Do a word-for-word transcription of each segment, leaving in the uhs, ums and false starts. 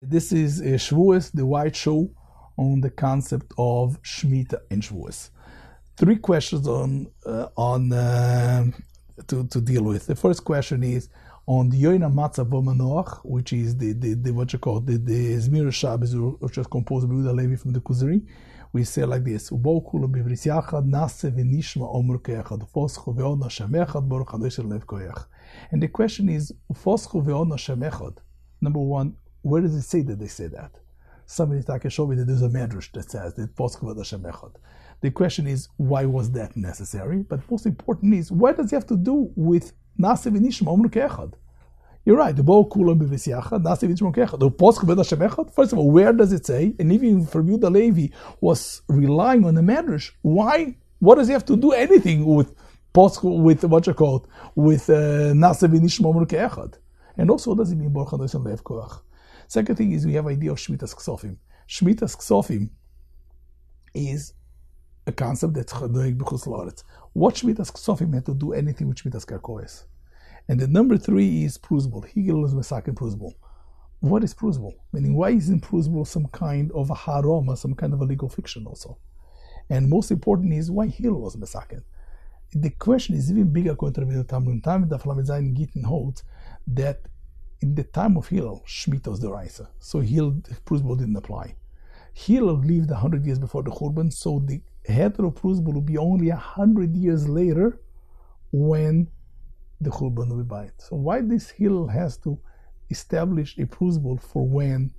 this is uh, Shavuos, the white show, on the concept of Shemitah and Shavuos. Three questions on uh, on uh, to, to deal with. The first question is on the Yoina Matzah V'Manoach, which is the, the, the what you call the, the Zmira Shabbos, which was composed by Yehuda Levi from the Kuzari. We say like this: Ubou Kulu Bivris Yachad Nase V'Nishma Omer Ke'echad Ufoschu Ve'od Hashem Echad Baruch Hadosh Lev Koyach. And the question is Ufoschu Ve'od Hashem Echad. Number one, where does it say that they say that? Somebody can show me that there's a medrash that says that Ufoschu Ve'od Hashem Echad. The question is, why was that necessary? But most important is, what does it have to do with Nase V'Nishma Omer Ke'echad? You're right. The Bo Kulam B'Vis Yachad, Nase V'Nishma Omer Ke'echad. The Ufoschu Ve'od Hashem Echad. First of all, where does it say? And even for Yehuda Levi was relying on the medrash. Why? What does he have to do anything with Poschu, with what you call it, with Nase V'Nishma Omer Ke'echad? And also, what does it mean Baruch Hadosh Lev Koyach? Second thing is we have idea of Shmitas Ksofim. Shmitas Ksofim is a concept that's Chadoig B'chutz La'aretz. What Shmitas Ksofim had to do anything with Shmitas Karkois? And the number three is Pruzbul. Higel is Mesakin Pruzbul. What is Pruzbul? Meaning, why isn't Pruzbul some kind of a haroma, some kind of a legal fiction also? And most important is, why Higel was Mesakin? The question is even bigger according to the Talmud. Talmud Daf Lamed Zayin Gittin holds that in the time of Hillel, Shemitah was the Raisa. So Hillel, Pruzbul didn't apply. Hillel lived a hundred years before the Churban, so the hetero Pruzbul will be only a hundred years later when the Churban will be by it. So why this Hillel has to establish a Pruzbul for when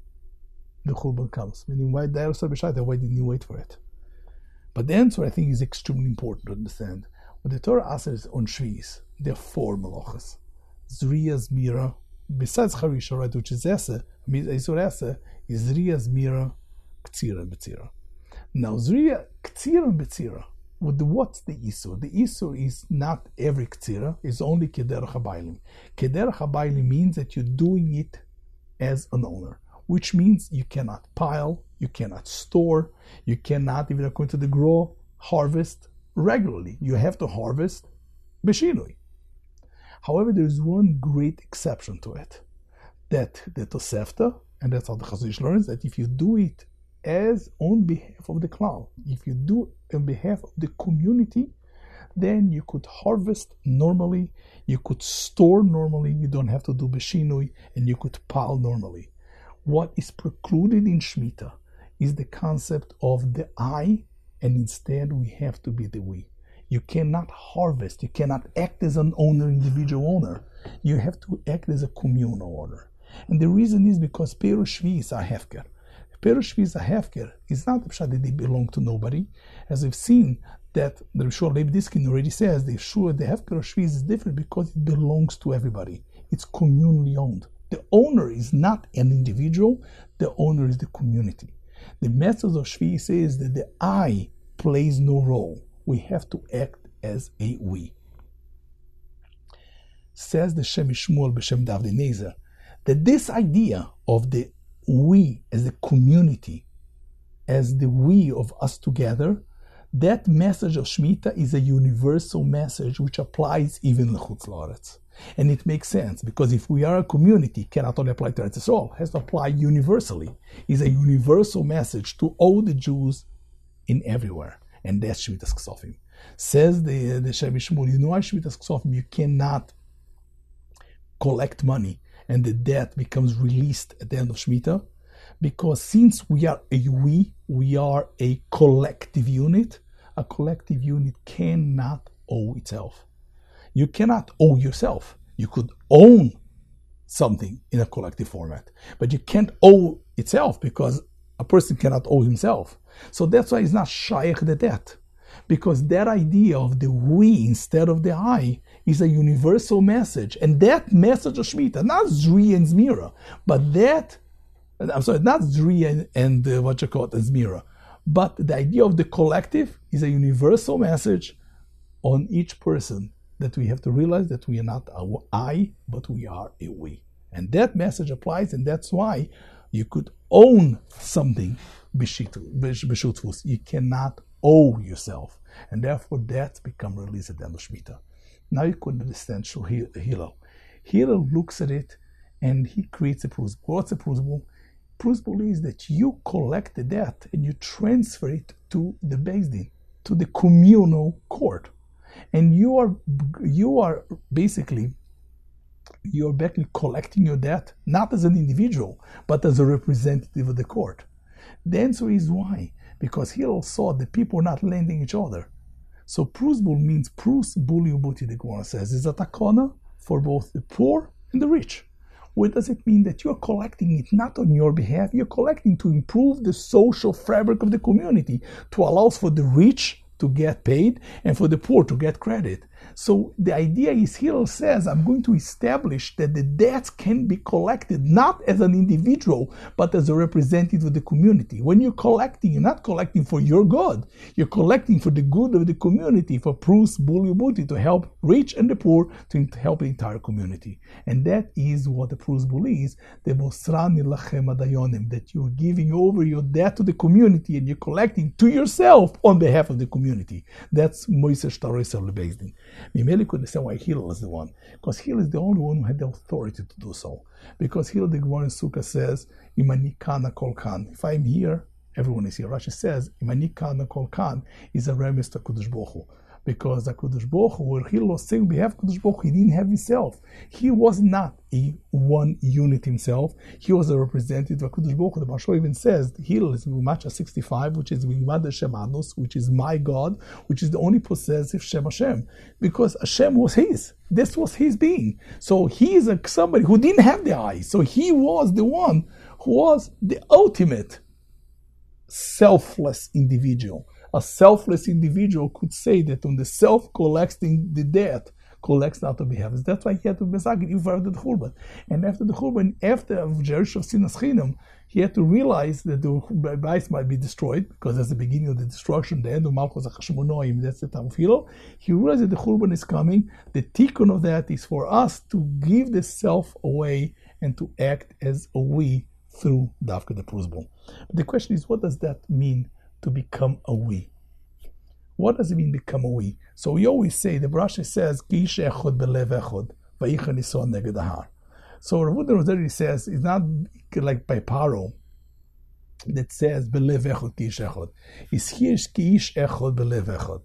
the Churban comes? Meaning, why Da'ar B'Shaita? Why didn't you wait for it? But the answer, I think, is extremely important to understand. What the Torah asks on Shvi'is, there are four malachas. Zriya, Zmira, besides Charisha, right, which is Ese, Isur Ese, is Zriya, Zmira, Ktsira, and Betzira. Now, Zriya, Ktsira, and Betzira, what's the Isur? The Isur is not every Ktsira, it's only Kederach HaBailim. Kederach HaBailim means that you're doing it as an owner, which means you cannot pile, you cannot store, you cannot, even according to the grow, harvest regularly. You have to harvest Beshinui. However, there is one great exception to it, that the Tosefta, and that's how the Chazon Ish learns, that if you do it as on behalf of the Klal, if you do on behalf of the community, then you could harvest normally, you could store normally, you don't have to do Beshinui, and you could pile normally. What is precluded in Shemitah is the concept of the I, and instead we have to be the we. You cannot harvest, you cannot act as an owner, individual owner. You have to act as a communal owner. And the reason is because Perush Shvi is a hefker. Perush Shvi is a hefker. It's not the pshat that they belong to nobody. As we've seen, that the Rishon Leib Diskin already says, the Shua, the hefker of Shvi is different because it belongs to everybody. It's communally owned. The owner is not an individual, the owner is the community. The message of Shvi says that the I plays no role. We have to act as a we. Says the Shem Shmuel B'Shem Davdei Nezer, that this idea of the we as the community, as the we of us together, that message of Shemitah is a universal message which applies even in Chutz La'aretz. And it makes sense, because if we are a community, it cannot only apply to Eretz Yisrael, it has to apply universally. It's a universal message to all the Jews in everywhere. And that's Shmitas Ksofim. Says the, the Shem Shmuel, you know why Shmitas Ksofim, you cannot collect money and the debt becomes released at the end of Shemitah? Because since we are a we, we are a collective unit, a collective unit cannot owe itself. You cannot owe yourself. You could own something in a collective format, but you can't owe itself because a person cannot owe himself. So that's why it's not shaykh the debt, because that idea of the we instead of the I is a universal message, and that message of Shemitah, not Zri and Zmira, but that, I'm sorry, not Zri and, and uh, what you call it, Zmira, but the idea of the collective is a universal message on each person, that we have to realize that we are not a I, but we are a we. And that message applies, and that's why you could own something, b'shutfus. You cannot owe yourself. And therefore, that's become released at the end of Shemitah. Now you could understand Hillel. Hillel looks at it, and he creates a pruzbul. What's a pruzbul? Principle is that you collect the debt and you transfer it to the Beis Din, to the communal court. And you are you are basically you're basically collecting your debt not as an individual, but as a representative of the court. The answer is why? Because Hillel saw that people are not lending each other. So Prusbul means Prus Buli Ubuti, the Gemara says, is a takana for both the poor and the rich. What does it mean? That you're collecting it not on your behalf, you're collecting to improve the social fabric of the community, to allow for the rich to get paid and for the poor to get credit. So the idea is, Hillel says, I'm going to establish that the debts can be collected not as an individual, but as a representative of the community. When you're collecting, you're not collecting for your good. You're collecting for the good of the community, for Prus Buli Ubuti, to help rich and the poor, to help the entire community. And that is what the Prus Buli is, the Mosrani Lachem Adayonim, that you're giving over your debt to the community and you're collecting to yourself on behalf of the community. That's Moisés Shtarois of the Beis Din. Mimeli could understand why Hillel is the one, because Hillel is the only one who had the authority to do so. Because Hillel, the Gemara in Sukkah says, Imani kana kol kan. If I'm here, everyone is here. Rashi says, Imani kana kol kan is a remes to Kadosh Baruch Hu. Because the Kadosh Baruch Hu, where Hillel was saying, we have Kadosh Baruch Hu, he didn't have himself. He was not a one unit himself. He was a representative of Kadosh Baruch Hu. The Mashal even says, Hillel is Macha sixty-five, which is Vimad Shem Anus, which is my God, which is the only possessive Shem Hashem. Because Hashem was his. This was his being. So he is a, somebody who didn't have the eyes. So he was the one who was the ultimate selfless individual. A selfless individual could say that when the self collects the, the debt, collects not on behalf. That's why he had to be Mesagid even after the Churban. And after the Churban, after Jerish of Sinas Chinam, he had to realize that the Bais might be destroyed, because that's the beginning of the destruction, the end of Malchus HaChashmonoim, that's the time of Hillel. He realized that the Churban is coming. The tikkun of that is for us to give the self away and to act as a we through Davka the Prusbul. But the question is, what does that mean to become a we? What does it mean become a we? So we always say, the Rashi says, Ki ish echod belev echod, vayichan iso neged ahar. So Rav Huna Roseri says, it's not like by Paro that says, belev echod ki ish echod. It's here, ki ish echod belev echod.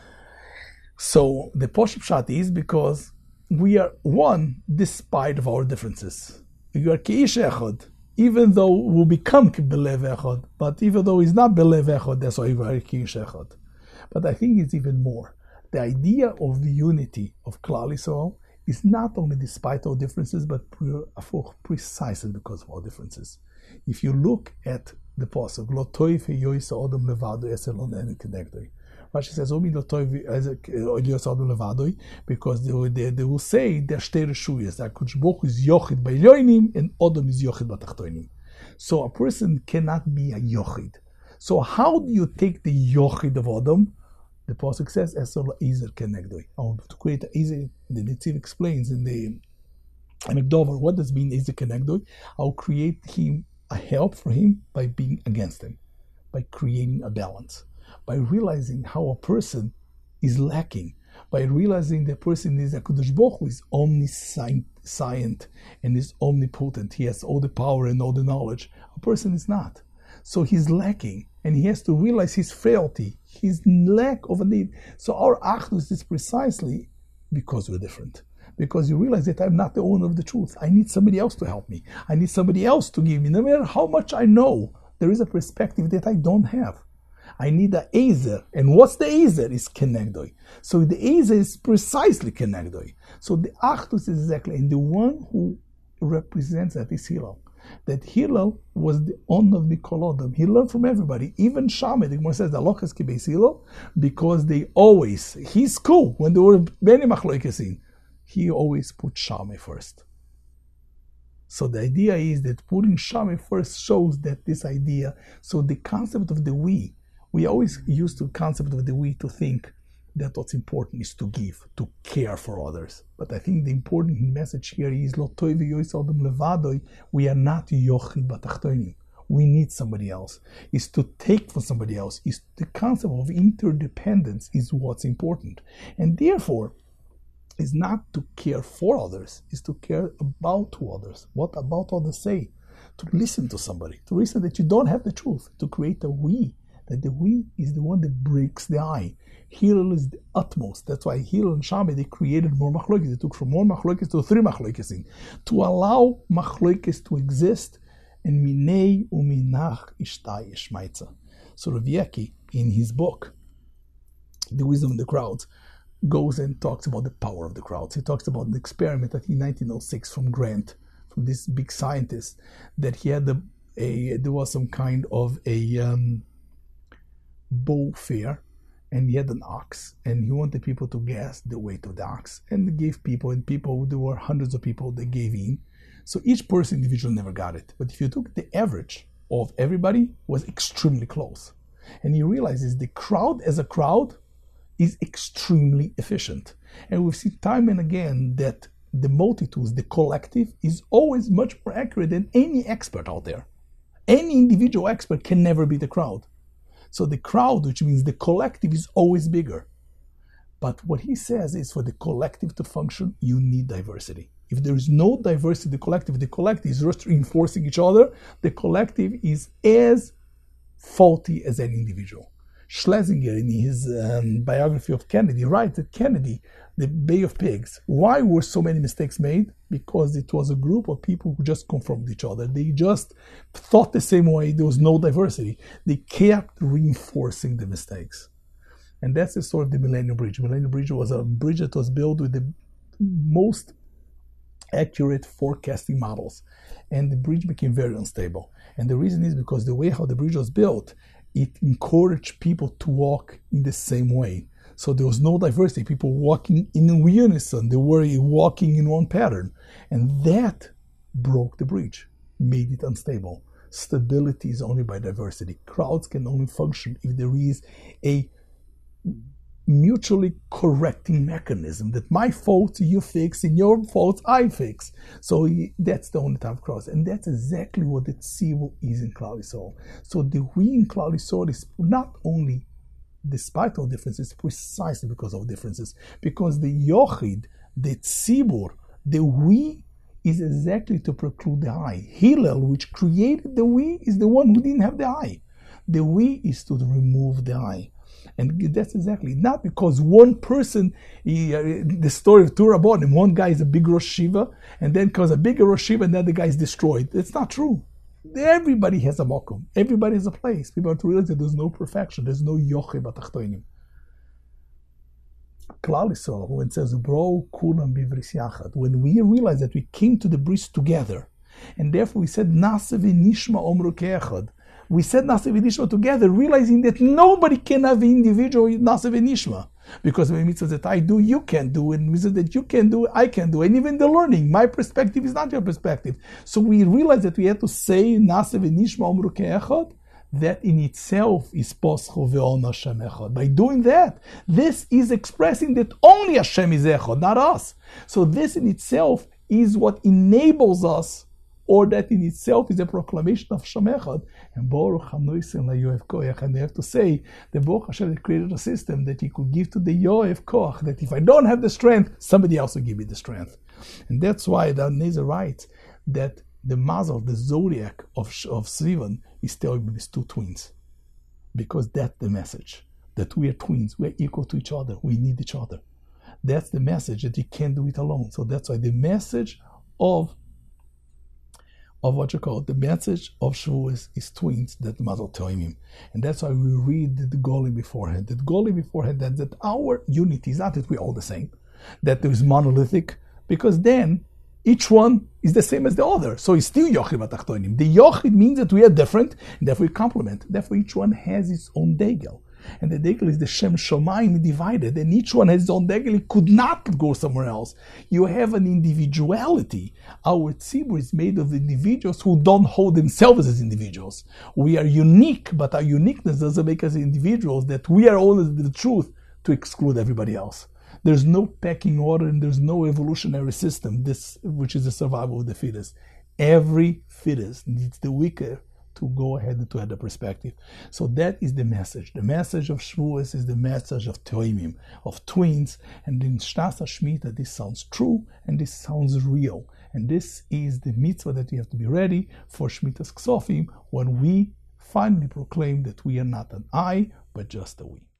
So the Poshup Pshat is because we are one despite of our differences. You are ki ish echod, even though we'll become belev echod, but even though he's not belev echod, that's why we are ki ish echod. But I think it's even more. The idea of the unity of Klal Yisrael is not only despite our differences, but precisely because of our differences. If you look at the pasuk, Lo toiv heyoisa odom levado esel on eni kenegdoi. Rashi says, Omi lo toiv heyoisa odom levadoi, because they, they, they will say they're shtei reshuyas, that Kadosh Baruch Hu is yochid by yoinim and odom is yochid batachtoinim. So a person cannot be a yochid. So how do you take the yochid of Adam? The pasuk says, "Esol Ezer kenegdoi." To create an Ezer, the Netziv explains in the Amigdover, what does mean Ezer kenegdoi? I'll create him a help for him by being against him, by creating a balance, by realizing how a person is lacking, by realizing the person is a Kadosh Baruch Hu is omniscient and is omnipotent. He has all the power and all the knowledge. A person is not. So he's lacking, and he has to realize his frailty, his lack of a need. So our achdus is precisely because we're different. Because you realize that I'm not the owner of the truth. I need somebody else to help me. I need somebody else to give me. No matter how much I know, there is a perspective that I don't have. I need the Ezer. And what's the Ezer? Is Kenegdoi. So the Ezer is precisely Kenegdoi. So the achdus is exactly, and the one who represents that is Hillel. That Hillel was the honor of Mikol Adam. He learned from everybody, even Shammai. The Gemara says the Lochas Kibeis Hillel, because they always, his school, when there were many machloikesin, he always put Shammai first. So the idea is that putting Shammai first shows that this idea. So the concept of the we, we always use the concept of the we to think that what's important is to give, to care for others. But I think the important message here is, Lo toiv heyoisa odom levadoi, we are not yochid batachtoinim. We need somebody else. Is to take from somebody else. Is the concept of interdependence is what's important. And therefore, is not to care for others, is to care about to others. What about others say? to listen to somebody, to listen that you don't have the truth, to create a we, that the we is the one that breaks the I. Hillel is the utmost. That's why Hillel and Shammai, they created more machlokes. They took from one machlokes to three machlokes, to allow machlokes to exist, and minei uminach ishtai ishmaitza. So Rav Yeki, in his book, The Wisdom of the Crowds, goes and talks about the power of the crowds. He talks about an experiment that in nineteen oh six from Grant, from this big scientist, that he had a, a there was some kind of a um, bull fair, and he had an ox, and he wanted people to guess the weight of the ox, and he gave people, and people, there were hundreds of people that gave in. So each person individually never got it. But if you took the average of everybody, was extremely close. And he realizes the crowd as a crowd is extremely efficient. And we've seen time and again that the multitudes, the collective, is always much more accurate than any expert out there. Any individual expert can never be the crowd. So the crowd, which means the collective, is always bigger. But what he says is for the collective to function, you need diversity. If there is no diversity in the collective, the collective is just reinforcing each other, the collective is as faulty as an individual. Schlesinger, in his um, biography of Kennedy, writes that Kennedy, the Bay of Pigs, why were so many mistakes made? Because it was a group of people who just confirmed each other. They just thought the same way. There was no diversity. They kept reinforcing the mistakes. And that's the story of the Millennium Bridge. Millennium Bridge was a bridge that was built with the most accurate forecasting models. And the bridge became very unstable. And the reason is because the way how the bridge was built, it encouraged people to walk in the same way. So there was no diversity, people walking in unison, they were walking in one pattern. And that broke the bridge, made it unstable. Stability is only by diversity. Crowds can only function if there is a mutually correcting mechanism, that my faults you fix and your faults I fix. So that's the only type of cross, and that's exactly what the tzibur is in Klal Yisrael. So the we in Klal Yisrael is not only despite all differences, precisely because of differences, because the yochid, the tzibur, the we is exactly to preclude the I. Hillel, which created the we, is the one who didn't have the I. The we is to remove the I. And that's exactly, not because one person, he, uh, the story of Torah Bonim, one guy is a big Rosh Shiva, and then comes a bigger Rosh Shiva, and then the guy is destroyed. It's not true. Everybody has a mokum. Everybody has a place. People have to realize that there's no perfection. There's no yochid b'tachtonim. Klal Yisrael, when it says, Bro kulam bivris yachad, when we realize that we came to the bris together, and therefore we said, Nase v'nishma omru ke'echad, we said Nase v'nishma together, realizing that nobody can have individual Nase v'nishma. Because the mitzvahs that I do, you can do, and mitzvahs that you can do, I can do. And even the learning, my perspective is not your perspective. So we realized that we had to say Nase v'nishma omru ke'echad. That in itself is poscho ve'on Hashem echad. By doing that, this is expressing that only Hashem is echad, not us. So this in itself is what enables us, or that in itself is a proclamation of Hashem echad. And Baruch Hanoisen LaYoev Koach, and they have to say that Baruch Hashem created a system that He could give to the Yoev Koach, that if I don't have the strength, somebody else will give me the strength. And that's why the Nezer writes that the mazel, the zodiac of, of Sivan is telling me these two twins. Because that's the message. That we are twins. We are equal to each other. We need each other. That's the message that you can't do it alone. So that's why the message of of what you call it, the message of Shavuos is twins that mazel telling him. And that's why we read the Golim beforehand. The Golim beforehand, that, that our unity is not that we're all the same. That there is monolithic. Because then each one is the same as the other. So it's still Yochid B'Tachtonim. The Yochid means that we are different, and therefore we complement. Therefore each one has its own Degel. And the Degel is the Shem Shomayim divided, and each one has its own Degel. It could not go somewhere else. You have an individuality. Our tzibur is made of individuals who don't hold themselves as individuals. We are unique, but our uniqueness doesn't make us individuals, that we are always the truth to exclude everybody else. There's no pecking order and there's no evolutionary system, this which is the survival of the fittest. Every fittest needs the weaker to go ahead and to have the perspective. So that is the message. The message of Shavuos is the message of Toimim, of twins. And in Shtas Shmita, this sounds true and this sounds real. And this is the mitzvah that you have to be ready for Shmitas Ksofim, when we finally proclaim that we are not an I, but just a we.